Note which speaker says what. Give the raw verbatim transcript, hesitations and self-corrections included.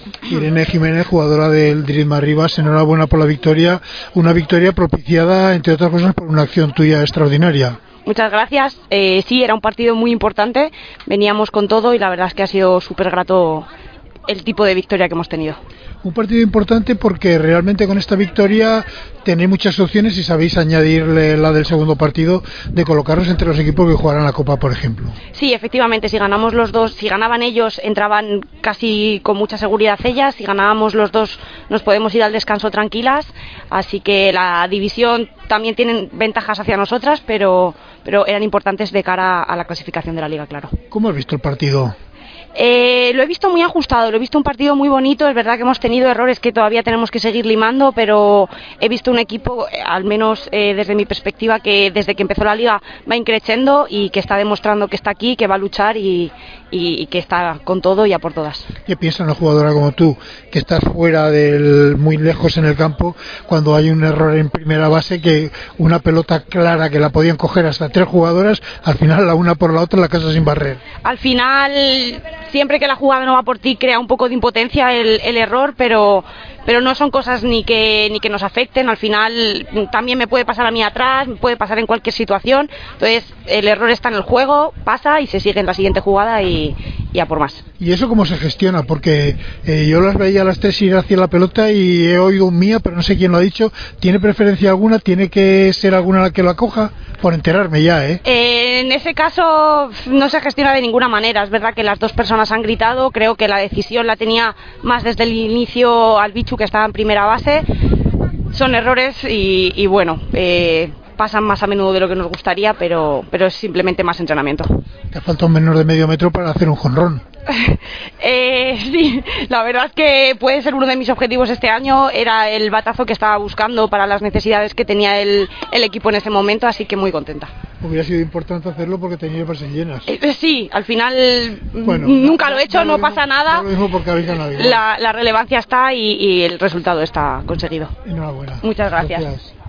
Speaker 1: Irene Jiménez, jugadora del Drisma Rivas, enhorabuena por la victoria, una victoria propiciada, entre otras cosas, por una acción tuya extraordinaria.
Speaker 2: Muchas gracias. Eh, sí, era un partido muy importante, veníamos con todo y la verdad es que ha sido súper grato el tipo de victoria que hemos tenido.
Speaker 1: Un partido importante porque realmente con esta victoria tenéis muchas opciones y sabéis añadirle la del segundo partido de colocaros entre los equipos que jugarán la Copa, por ejemplo.
Speaker 2: Sí, efectivamente, si ganamos los dos, si ganaban ellos entraban casi con mucha seguridad ellas, si ganábamos los dos nos podemos ir al descanso tranquilas, así que la división también tiene ventajas hacia nosotras, pero, pero eran importantes de cara a la clasificación de la Liga, claro.
Speaker 1: ¿Cómo has visto el partido?
Speaker 2: Eh, lo he visto muy ajustado, lo he visto un partido muy bonito, es verdad que hemos tenido errores que todavía tenemos que seguir limando, pero he visto un equipo, al menos eh, desde mi perspectiva, que desde que empezó la liga va increciendo y que está demostrando que está aquí, que va a luchar y, y, y que está con todo y a por todas.
Speaker 1: ¿Qué piensa una jugadora como tú, que estás fuera del, muy lejos en el campo, cuando hay un error en primera base, que una pelota clara que la podían coger hasta tres jugadoras, al final la una por la otra la casa sin barrer?
Speaker 2: Al final, siempre que la jugada no va por ti crea un poco de impotencia el, el error, pero pero no son cosas ni que ni que nos afecten. Al final también me puede pasar a mí atrás, me puede pasar en cualquier situación, entonces el error está en el juego, pasa y se sigue en la siguiente jugada y, y a por más.
Speaker 1: ¿Y eso cómo se gestiona? Porque eh, yo las veía a las tres ir hacia la pelota y he oído un mía, pero no sé quién lo ha dicho. ¿Tiene preferencia alguna? ¿Tiene que ser alguna la que la coja? Por enterarme ya, ¿eh?
Speaker 2: Eh, en ese caso no se gestiona de ninguna manera. Es verdad que las dos personas han gritado, creo que la decisión la tenía más desde el inicio al Bichu, que estaba en primera base. Son errores y, y bueno, eh, pasan más a menudo de lo que nos gustaría, pero, pero es simplemente más entrenamiento.
Speaker 1: Te falta un menor de medio metro para hacer un jonrón.
Speaker 2: eh, sí, la verdad es que puede ser uno de mis objetivos este año, era el batazo que estaba buscando para las necesidades que tenía el, el equipo en ese momento, así que muy contenta.
Speaker 1: Hubiera sido importante hacerlo porque tenía bases llenas.
Speaker 2: Eh, sí, al final
Speaker 1: bueno,
Speaker 2: nunca
Speaker 1: no,
Speaker 2: lo he hecho,
Speaker 1: no,
Speaker 2: no
Speaker 1: lo mismo,
Speaker 2: pasa nada.
Speaker 1: No lo mismo porque habéis ganado.
Speaker 2: La, la relevancia está y, y el resultado está conseguido.
Speaker 1: Enhorabuena.
Speaker 2: Muchas gracias.
Speaker 1: Gracias.